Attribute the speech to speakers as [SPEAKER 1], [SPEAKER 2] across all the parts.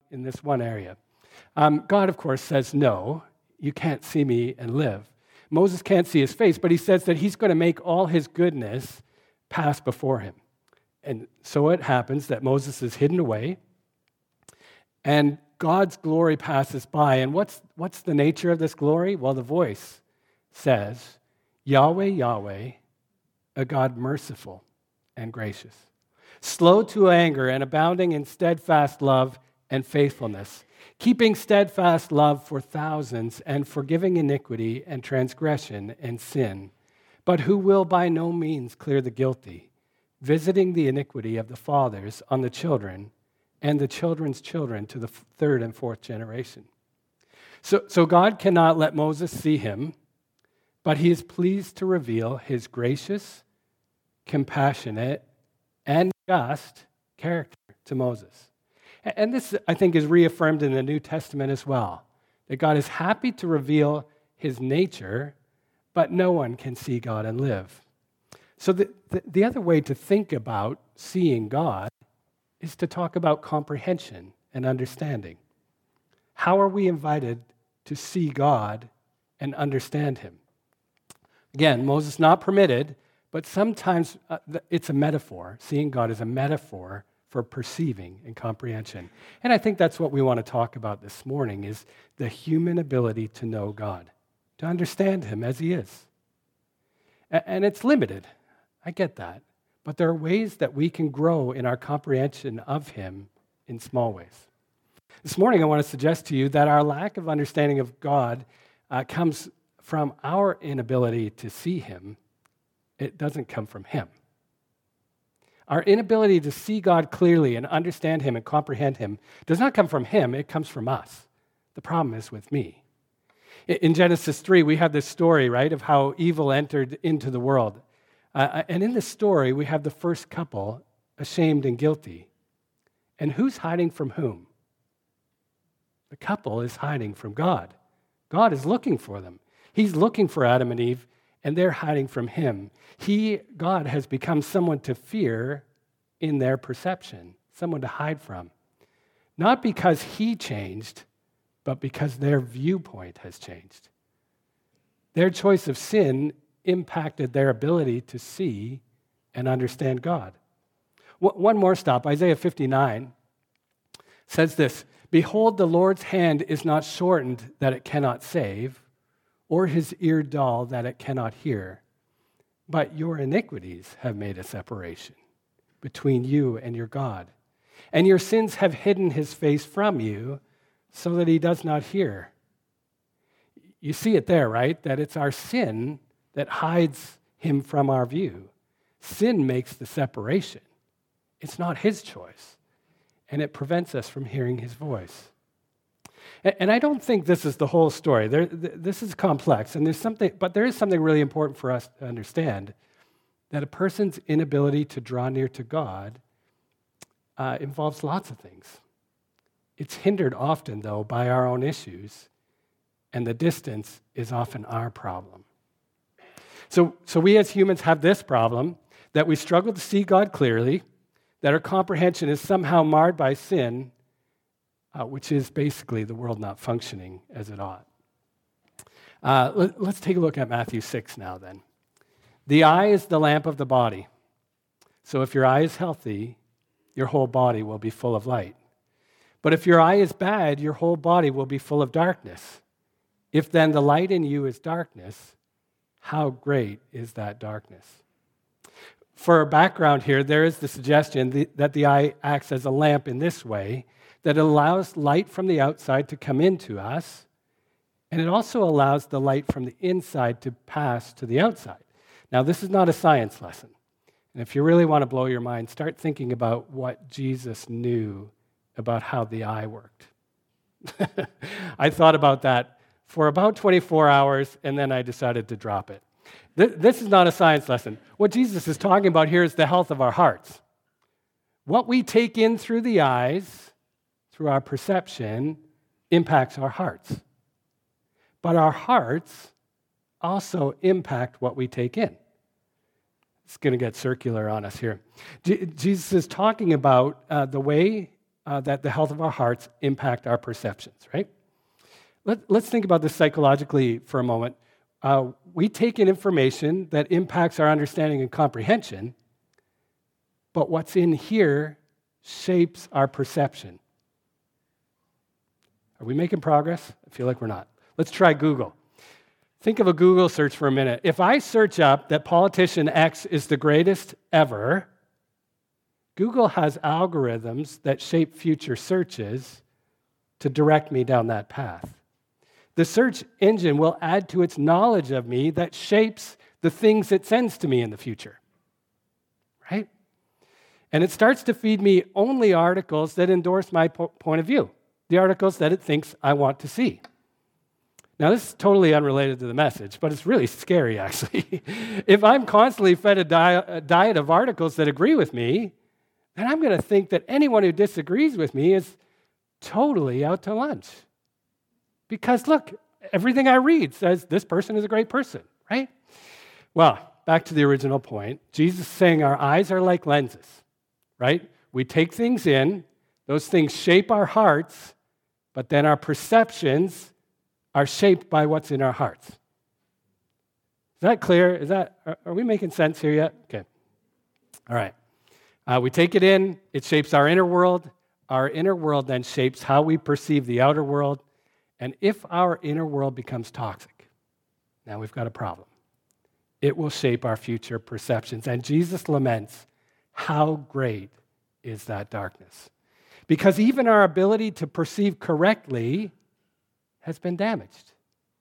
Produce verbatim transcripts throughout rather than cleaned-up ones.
[SPEAKER 1] in this one area. Um, God, of course, says, no, you can't see me and live. Moses can't see his face, but he says that he's going to make all his goodness pass before him. And so it happens that Moses is hidden away, and God's glory passes by. And what's, what's the nature of this glory? Well, the voice says, Yahweh, Yahweh, a God merciful and gracious, slow to anger and abounding in steadfast love and faithfulness, keeping steadfast love for thousands and forgiving iniquity and transgression and sin, but who will by no means clear the guilty, visiting the iniquity of the fathers on the children and the children's children to the third and fourth generation. So, so God cannot let Moses see him, but he is pleased to reveal his gracious, compassionate, and just character to Moses. And this, I think, is reaffirmed in the New Testament as well, that God is happy to reveal his nature, but no one can see God and live. So the, the, the other way to think about seeing God is to talk about comprehension and understanding. How are we invited to see God and understand him? Again, Moses not permitted, but sometimes uh, it's a metaphor. Seeing God is a metaphor for perceiving and comprehension. And I think that's what we want to talk about this morning, is the human ability to know God, to understand him as he is. And it's limited. I get that. But there are ways that we can grow in our comprehension of him in small ways. This morning, I want to suggest to you that our lack of understanding of God uh, comes from our inability to see him. It doesn't come from him. Our inability to see God clearly and understand him and comprehend him does not come from him, it comes from us. The problem is with me. In Genesis three, we have this story, right, of how evil entered into the world. Uh, and in this story, we have the first couple ashamed and guilty. And who's hiding from whom? The couple is hiding from God. God is looking for them. He's looking for Adam and Eve, and they're hiding from him. He, God, has become someone to fear in their perception, someone to hide from. Not because he changed, but because their viewpoint has changed. Their choice of sin impacted their ability to see and understand God. One more stop, Isaiah fifty-nine says this, "Behold, the Lord's hand is not shortened that it cannot save, or his ear dull that it cannot hear. But your iniquities have made a separation between you and your God, and your sins have hidden his face from you so that he does not hear." You see it there, right? That it's our sin that hides him from our view. Sin makes the separation. It's not his choice, and it prevents us from hearing his voice. And I don't think this is the whole story. There, this is complex, and there's something, but there is something really important for us to understand, that a person's inability to draw near to God uh, involves lots of things. It's hindered often, though, by our own issues, and the distance is often our problem. So, so we as humans have this problem, that we struggle to see God clearly, that our comprehension is somehow marred by sin, Uh, which is basically the world not functioning as it ought. Uh, let, let's take a look at Matthew six now then. The eye is the lamp of the body. So if your eye is healthy, your whole body will be full of light. But if your eye is bad, your whole body will be full of darkness. If then the light in you is darkness, how great is that darkness? For background here, there is the suggestion that the eye acts as a lamp in this way, that it allows light from the outside to come into us, and it also allows the light from the inside to pass to the outside. Now, this is not a science lesson. And if you really want to blow your mind, start thinking about what Jesus knew about how the eye worked. I thought about that for about twenty-four hours, and then I decided to drop it. This is not a science lesson. What Jesus is talking about here is the health of our hearts. What we take in through the eyes, through our perception, impacts our hearts. But our hearts also impact what we take in. It's going to get circular on us here. Je- Jesus is talking about uh, the way uh, that the health of our hearts impact our perceptions, right? Let, let's think about this psychologically for a moment. Uh, we take in information that impacts our understanding and comprehension, but what's in here shapes our perception. Are we making progress? I feel like we're not. Let's try Google. Think of a Google search for a minute. If I search up that politician X is the greatest ever, Google has algorithms that shape future searches to direct me down that path. The search engine will add to its knowledge of me that shapes the things it sends to me in the future, right? And it starts to feed me only articles that endorse my po- point of view, the articles that it thinks I want to see. Now, this is totally unrelated to the message, but it's really scary, actually. If I'm constantly fed a, di- a diet of articles that agree with me, then I'm going to think that anyone who disagrees with me is totally out to lunch. Because look, everything I read says this person is a great person, right? Well, back to the original point. Jesus is saying our eyes are like lenses, right? We take things in, those things shape our hearts, but then our perceptions are shaped by what's in our hearts. Is that clear? Is that, are, are we making sense here yet? Okay. All right. Uh, we take it in, it shapes our inner world. Our inner world then shapes how we perceive the outer world. And if our inner world becomes toxic, now we've got a problem. It will shape our future perceptions. And Jesus laments, how great is that darkness? Because even our ability to perceive correctly has been damaged.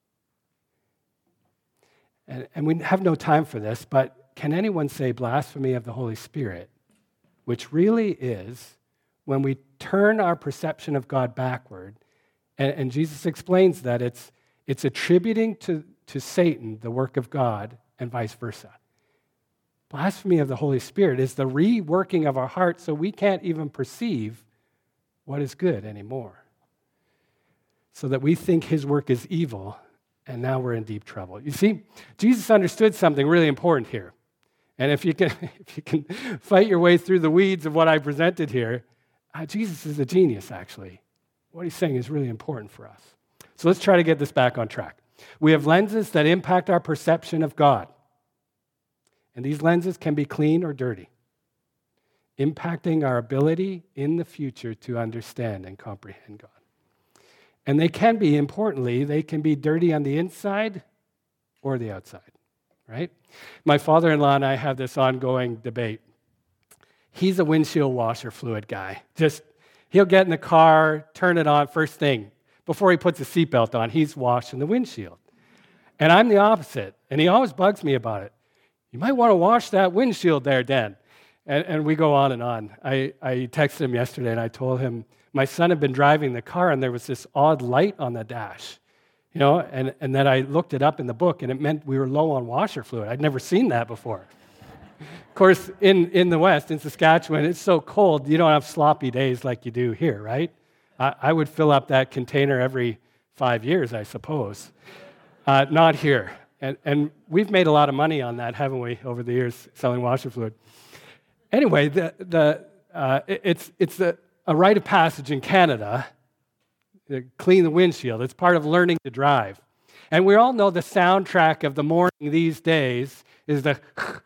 [SPEAKER 1] And, and we have no time for this, but can anyone say blasphemy of the Holy Spirit, which really is when we turn our perception of God backward. And, and Jesus explains that it's, it's attributing to, to Satan the work of God and vice versa. Blasphemy of the Holy Spirit is the reworking of our hearts so we can't even perceive what is good anymore. So that we think his work is evil, and now we're in deep trouble. You see, Jesus understood something really important here. And if you can, if you can fight your way through the weeds of what I presented here, uh, Jesus is a genius, actually. What he's saying is really important for us. So let's try to get this back on track. We have lenses that impact our perception of God. And these lenses can be clean or dirty, impacting our ability in the future to understand and comprehend God. And they can be, importantly, they can be dirty on the inside or the outside, right? My father-in-law and I have this ongoing debate. He's a windshield washer fluid guy. Just, he'll get in the car, turn it on first thing. Before he puts a seatbelt on, he's washing the windshield. And I'm the opposite, and he always bugs me about it. You might want to wash that windshield there, Dan. And, and we go on and on. I, I texted him yesterday, and I told him my son had been driving the car, and there was this odd light on the dash. You know, and, and then I looked it up in the book, and it meant we were low on washer fluid. I'd never seen that before. Of course, in, in the West, in Saskatchewan, it's so cold, you don't have sloppy days like you do here, right? I, I would fill up that container every five years, I suppose. Uh, not here. And, and we've made a lot of money on that, haven't we, over the years, selling washer fluid. Anyway, the, the, uh, it, it's, it's a, a rite of passage in Canada to clean the windshield. It's part of learning to drive. And we all know the soundtrack of the morning these days is the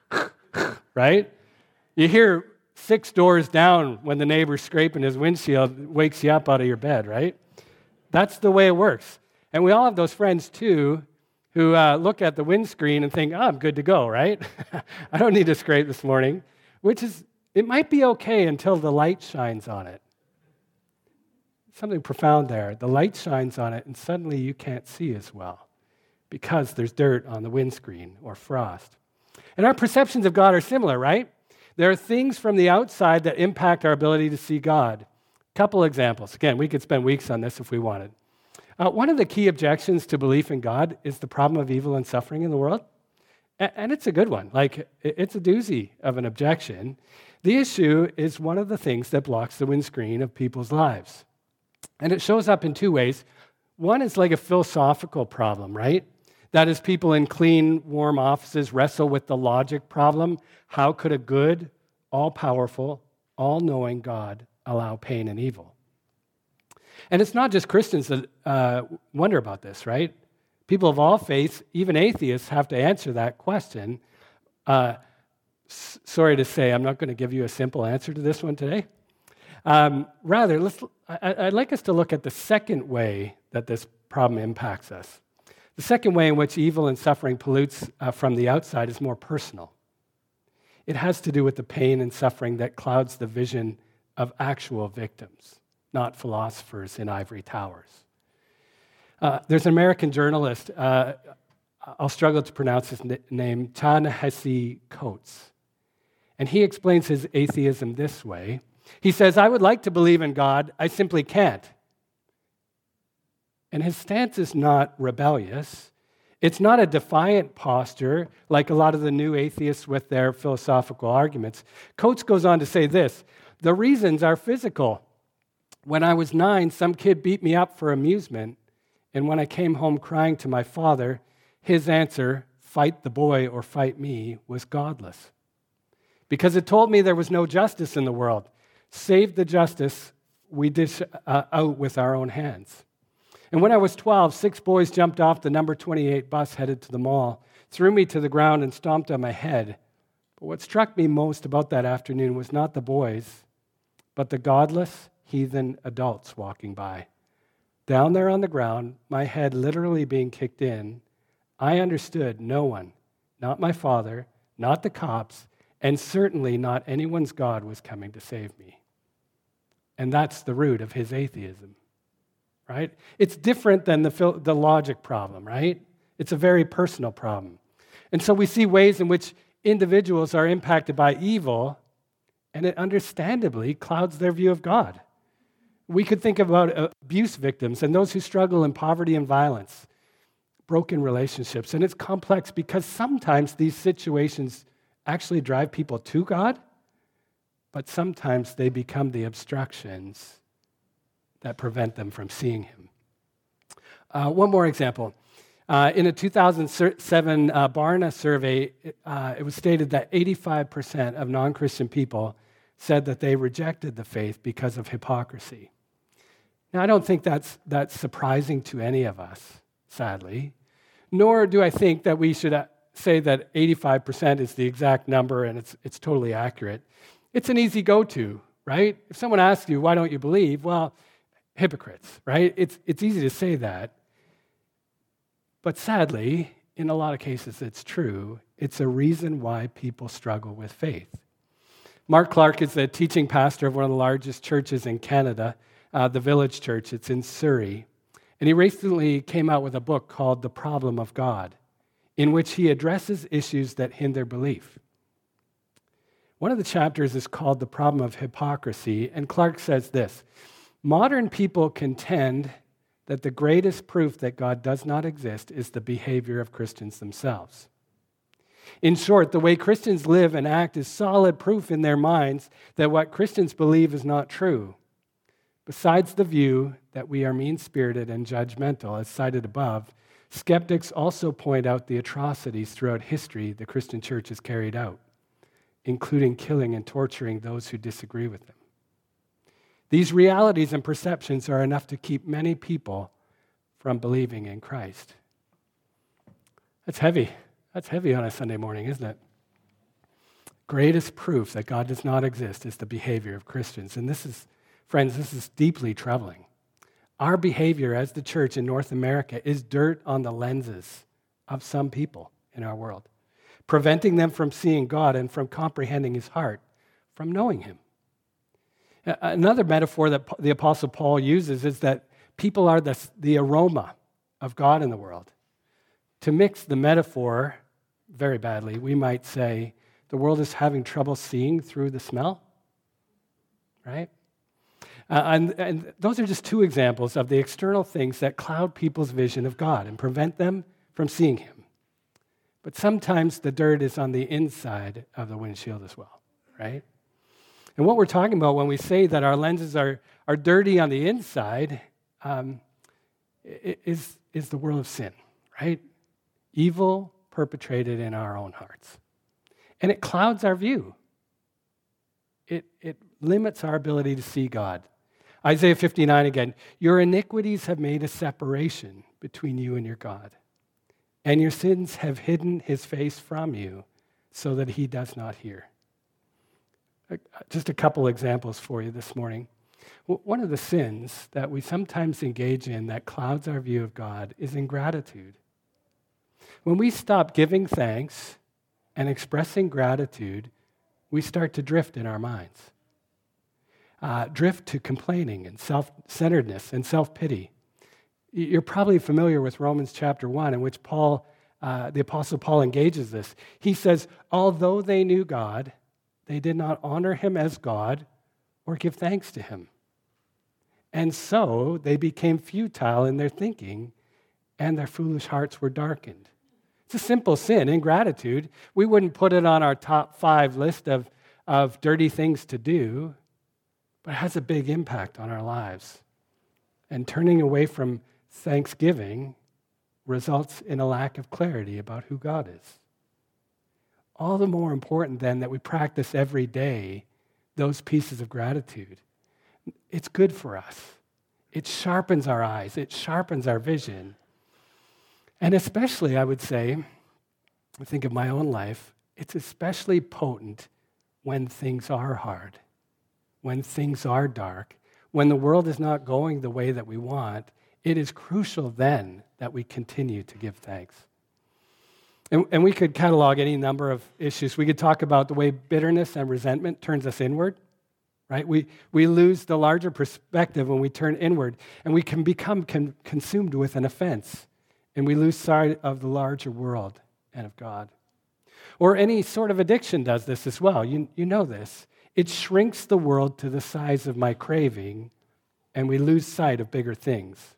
[SPEAKER 1] right? You hear six doors down when the neighbor's scraping his windshield, wakes you up out of your bed, right? That's the way it works. And we all have those friends, too, who uh, look at the windscreen and think, oh, I'm good to go, right? I don't need to scrape this morning, which is, it might be okay until the light shines on it. Something profound there. The light shines on it, and suddenly you can't see as well because there's dirt on the windscreen or frost. And our perceptions of God are similar, right? There are things from the outside that impact our ability to see God. A couple examples. Again, we could spend weeks on this if we wanted. Uh, one of the key objections to belief in God is the problem of evil and suffering in the world. A- and it's a good one. Like, it's a doozy of an objection. The issue is one of the things that blocks the windscreen of people's lives. And it shows up in two ways. One is like a philosophical problem, right? That is, people in clean, warm offices wrestle with the logic problem. How could a good, all-powerful, all-knowing God allow pain and evil. And it's not just Christians that uh, wonder about this, right? People of all faiths, even atheists, have to answer that question. Uh, s- sorry to say, I'm not going to give you a simple answer to this one today. Um, rather, let's, I, I'd like us to look at the second way that this problem impacts us. The second way in which evil and suffering pollutes uh, from the outside is more personal. It has to do with the pain and suffering that clouds the vision of actual victims, not philosophers in ivory towers. Uh, there's an American journalist, uh, I'll struggle to pronounce his n- name, Ta-Nehisi Coates. And he explains his atheism this way. He says, I would like to believe in God, I simply can't. And his stance is not rebellious. It's not a defiant posture like a lot of the new atheists with their philosophical arguments. Coates goes on to say this, the reasons are physical. When I was nine, some kid beat me up for amusement. And when I came home crying to my father, his answer, fight the boy or fight me, was godless. Because it told me there was no justice in the world. Save the justice we dish uh, out with our own hands. And when I was twelve, six boys jumped off the number twenty-eight bus headed to the mall, threw me to the ground and stomped on my head. But what struck me most about that afternoon was not the boys, but the godless, heathen adults walking by. Down there on the ground, my head literally being kicked in, I understood no one, not my father, not the cops, and certainly not anyone's God was coming to save me. And that's the root of his atheism, right? It's different than the, the logic problem, right? It's a very personal problem. And so we see ways in which individuals are impacted by evil, and it understandably clouds their view of God. We could think about abuse victims and those who struggle in poverty and violence, broken relationships. And it's complex because sometimes these situations actually drive people to God, but sometimes they become the obstructions that prevent them from seeing him. Uh, one more example. Uh, in a two thousand seven uh, Barna survey, uh, it was stated that eighty-five percent of non-Christian people said that they rejected the faith because of hypocrisy. Now, I don't think that's, that's surprising to any of us, sadly, nor do I think that we should say that eighty-five percent is the exact number and it's, it's totally accurate. It's an easy go-to, right? If someone asks you, why don't you believe? Well, hypocrites, right? It's, it's easy to say that. But sadly, in a lot of cases, it's true. It's a reason why people struggle with faith. Mark Clark is the teaching pastor of one of the largest churches in Canada, uh, the Village Church. It's in Surrey. And he recently came out with a book called The Problem of God, in which he addresses issues that hinder belief. One of the chapters is called The Problem of Hypocrisy, and Clark says this, modern people contend that the greatest proof that God does not exist is the behavior of Christians themselves. In short, the way Christians live and act is solid proof in their minds that what Christians believe is not true. Besides the view that we are mean-spirited and judgmental, as cited above, skeptics also point out the atrocities throughout history the Christian church has carried out, including killing and torturing those who disagree with them. These realities and perceptions are enough to keep many people from believing in Christ. That's heavy. That's heavy on a Sunday morning, isn't it? Greatest proof that God does not exist is the behavior of Christians. And this is, friends, this is deeply troubling. Our behavior as the church in North America is dirt on the lenses of some people in our world, preventing them from seeing God and from comprehending his heart, from knowing him. Another metaphor that the Apostle Paul uses is that people are the, the aroma of God in the world. To mix the metaphor very badly, we might say the world is having trouble seeing through the smell, right? Uh, and, and those are just two examples of the external things that cloud people's vision of God and prevent them from seeing him. But sometimes the dirt is on the inside of the windshield as well, right? And what we're talking about when we say that our lenses are, are dirty on the inside um, is, is the world of sin, right? Evil perpetrated in our own hearts. And it clouds our view. It, it limits our ability to see God. Isaiah fifty-nine again, your iniquities have made a separation between you and your God, and your sins have hidden his face from you so that he does not hear. Just a couple examples for you this morning. One of the sins that we sometimes engage in that clouds our view of God is ingratitude. When we stop giving thanks and expressing gratitude, we start to drift in our minds. Uh, drift to complaining and self-centeredness and self-pity. You're probably familiar with Romans chapter one, in which Paul, uh, the Apostle Paul engages this. He says, although they knew God, they did not honor him as God or give thanks to him. And so they became futile in their thinking, and their foolish hearts were darkened. It's a simple sin, ingratitude. We wouldn't put it on our top five list of, of dirty things to do, but it has a big impact on our lives. And turning away from thanksgiving results in a lack of clarity about who God is. All the more important then that we practice every day those pieces of gratitude. It's good for us. It sharpens our eyes. It sharpens our vision. And especially, I would say, I think of my own life, it's especially potent when things are hard, when things are dark, when the world is not going the way that we want. It is crucial then that we continue to give thanks. And, and we could catalog any number of issues. We could talk about the way bitterness and resentment turns us inward. Right? We, we lose the larger perspective when we turn inward, and we can become con- consumed with an offense, and we lose sight of the larger world and of God. Or any sort of addiction does this as well. You, you know this. It shrinks the world to the size of my craving, and we lose sight of bigger things.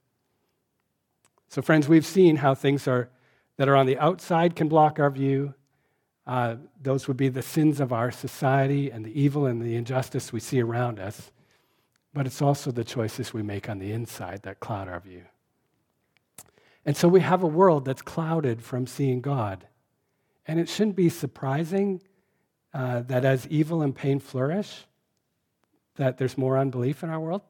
[SPEAKER 1] So friends, we've seen how things are that are on the outside can block our view. Uh, those would be the sins of our society and the evil and the injustice we see around us. But it's also the choices we make on the inside that cloud our view. And so we have a world that's clouded from seeing God. And it shouldn't be surprising uh, that as evil and pain flourish, that there's more unbelief in our world.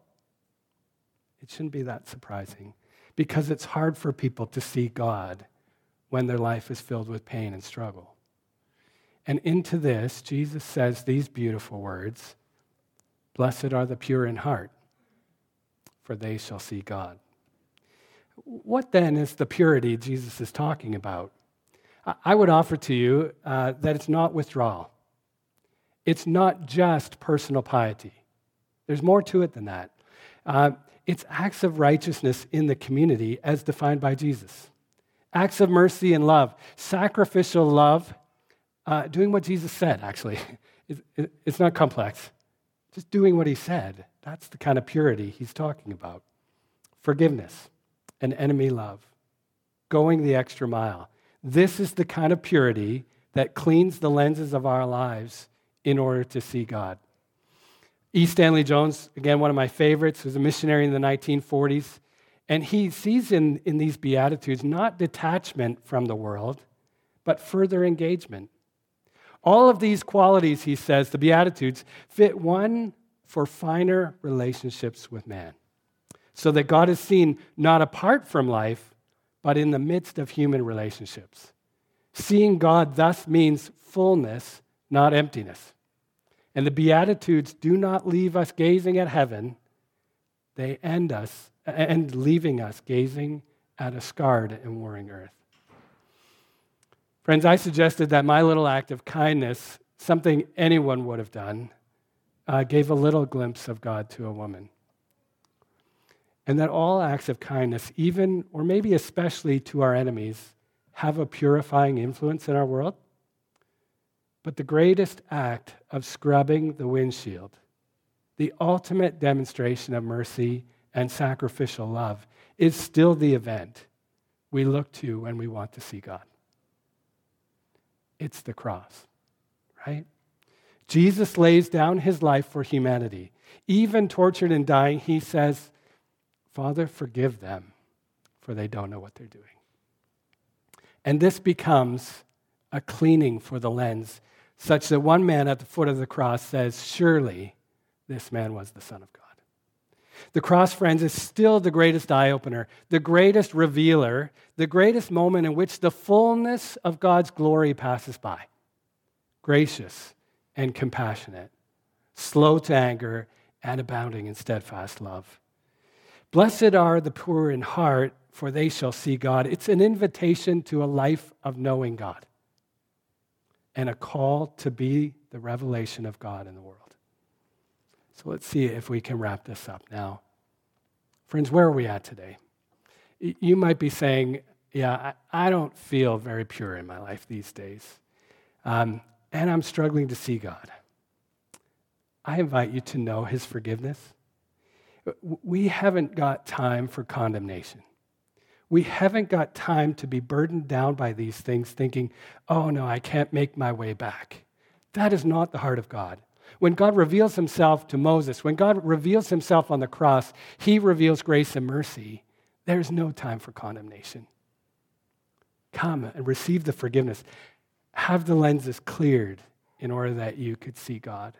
[SPEAKER 1] It shouldn't be that surprising, because it's hard for people to see God when their life is filled with pain and struggle. And into this, Jesus says these beautiful words, blessed are the pure in heart, for they shall see God. What then is the purity Jesus is talking about? I would offer to you uh, that it's not withdrawal. It's not just personal piety. There's more to it than that. Uh, it's acts of righteousness in the community as defined by Jesus. Acts of mercy and love, sacrificial love, Uh, doing what Jesus said, actually. It, it, it's not complex. Just doing what he said. That's the kind of purity he's talking about. Forgiveness and enemy love. Going the extra mile. This is the kind of purity that cleans the lenses of our lives in order to see God. E. Stanley Jones, again, one of my favorites, was a missionary in the nineteen forties. And he sees in, in these Beatitudes not detachment from the world, but further engagement. All of these qualities, he says, the Beatitudes, fit one for finer relationships with man, so that God is seen not apart from life, but in the midst of human relationships. Seeing God thus means fullness, not emptiness. And the Beatitudes do not leave us gazing at heaven. They end us, end leaving us gazing at a scarred and warring earth. Friends, I suggested that my little act of kindness, something anyone would have done, uh, gave a little glimpse of God to a woman. And that all acts of kindness, even or maybe especially to our enemies, have a purifying influence in our world. But the greatest act of scrubbing the windshield, the ultimate demonstration of mercy and sacrificial love, is still the event we look to when we want to see God. It's the cross, right? Jesus lays down his life for humanity. Even tortured and dying, he says, Father, forgive them, for they don't know what they're doing. And this becomes a cleaning for the lens, such that one man at the foot of the cross says, surely this man was the Son of God. The cross, friends, is still the greatest eye-opener, the greatest revealer, the greatest moment in which the fullness of God's glory passes by. Gracious and compassionate, slow to anger, and abounding in steadfast love. Blessed are the poor in heart, for they shall see God. It's an invitation to a life of knowing God and a call to be the revelation of God in the world. So let's see if we can wrap this up now. Friends, where are we at today? You might be saying, yeah, I don't feel very pure in my life these days, um, and I'm struggling to see God. I invite you to know his forgiveness. We haven't got time for condemnation. We haven't got time to be burdened down by these things thinking, oh no, I can't make my way back. That is not the heart of God. When God reveals himself to Moses, when God reveals himself on the cross, he reveals grace and mercy. There's no time for condemnation. Come and receive the forgiveness. Have the lenses cleared in order that you could see God.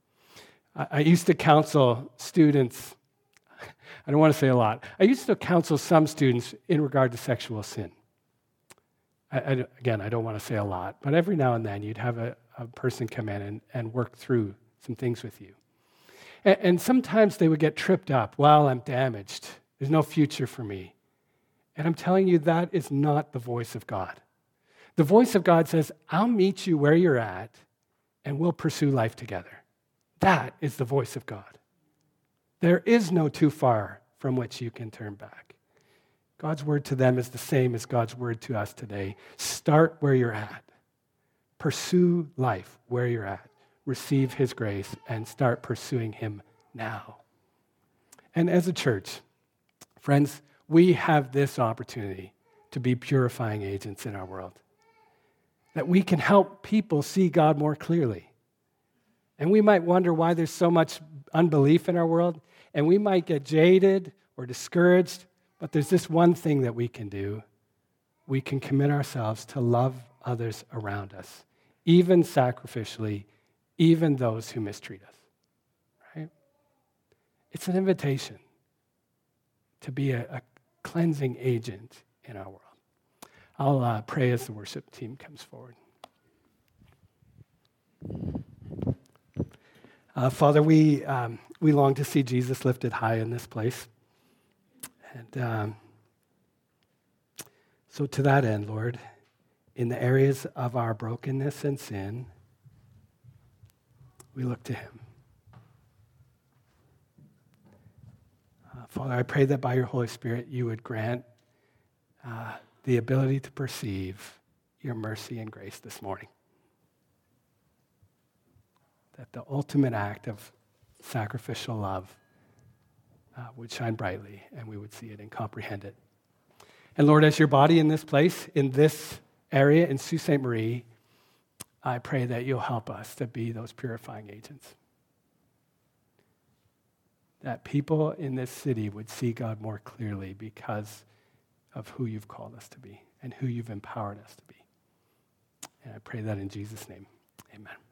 [SPEAKER 1] I used to counsel students, I don't want to say a lot, I used to counsel some students in regard to sexual sin. I, I, again, I don't want to say a lot, but every now and then you'd have a, a person come in and, and work through some things with you. And, and sometimes they would get tripped up. Well, I'm damaged. There's no future for me. And I'm telling you, that is not the voice of God. The voice of God says, I'll meet you where you're at, and we'll pursue life together. That is the voice of God. There is no too far from which you can turn back. God's word to them is the same as God's word to us today. Start where you're at. Pursue life where you're at. Receive his grace and start pursuing him now. And as a church, friends, we have this opportunity to be purifying agents in our world. That we can help people see God more clearly. And we might wonder why there's so much unbelief in our world, and we might get jaded or discouraged, but there's this one thing that we can do. We can commit ourselves to love others around us, even sacrificially, even those who mistreat us, right? It's an invitation to be a, a cleansing agent in our world. I'll uh, pray as the worship team comes forward. Uh, Father, we um, we long to see Jesus lifted high in this place. And um, so to that end, Lord, in the areas of our brokenness and sin, we look to him. Uh, Father, I pray that by your Holy Spirit, you would grant uh, the ability to perceive your mercy and grace this morning. That the ultimate act of sacrificial love uh, would shine brightly and we would see it and comprehend it. And Lord, as your body in this place, in this area, in Sault Ste. Marie, I pray that you'll help us to be those purifying agents. That people in this city would see God more clearly because of who you've called us to be and who you've empowered us to be. And I pray that in Jesus' name, amen.